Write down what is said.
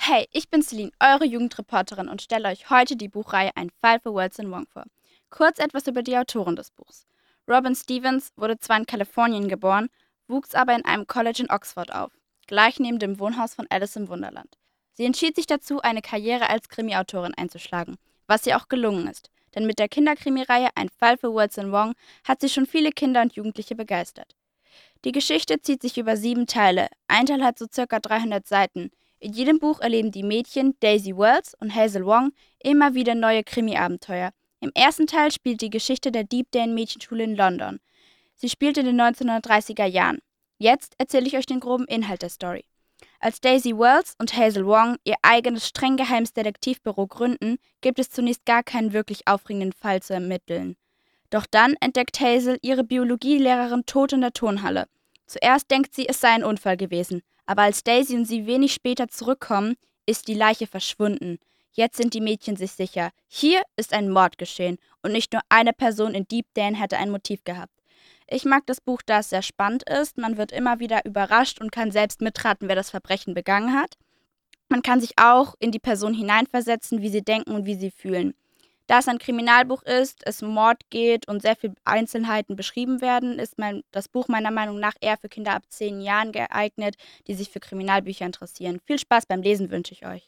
Hey, ich bin Celine, eure Jugendreporterin und stelle euch heute die Buchreihe Ein Fall für Wilson Wong vor. Kurz etwas über die Autorin des Buchs. Robin Stevens wurde zwar in Kalifornien geboren, wuchs aber in einem College in Oxford auf, gleich neben dem Wohnhaus von Alice im Wunderland. Sie entschied sich dazu, eine Karriere als Krimiautorin einzuschlagen, was ihr auch gelungen ist, denn mit der Kinderkrimireihe Ein Fall für Wilson Wong hat sie schon viele Kinder und Jugendliche begeistert. Die Geschichte zieht sich über 7 Teile. Ein Teil hat so circa 300 Seiten. In jedem Buch erleben die Mädchen Daisy Wells und Hazel Wong immer wieder neue Krimi-Abenteuer. Im ersten Teil spielt die Geschichte der Deepdale-Mädchenschule in London. Sie spielt in den 1930er Jahren. Jetzt erzähle ich euch den groben Inhalt der Story. Als Daisy Wells und Hazel Wong ihr eigenes streng geheimes Detektivbüro gründen, gibt es zunächst gar keinen wirklich aufregenden Fall zu ermitteln. Doch dann entdeckt Hazel ihre Biologielehrerin tot in der Turnhalle. Zuerst denkt sie, es sei ein Unfall gewesen, aber als Daisy und sie wenig später zurückkommen, ist die Leiche verschwunden. Jetzt sind die Mädchen sich sicher, hier ist ein Mord geschehen und nicht nur eine Person in Deepdale hätte ein Motiv gehabt. Ich mag das Buch, da es sehr spannend ist, man wird immer wieder überrascht und kann selbst mitraten, wer das Verbrechen begangen hat. Man kann sich auch in die Person hineinversetzen, wie sie denken und wie sie fühlen. Da es ein Kriminalbuch ist, es um Mord geht und sehr viele Einzelheiten beschrieben werden, ist das Buch meiner Meinung nach eher für Kinder ab 10 Jahren geeignet, die sich für Kriminalbücher interessieren. Viel Spaß beim Lesen wünsche ich euch.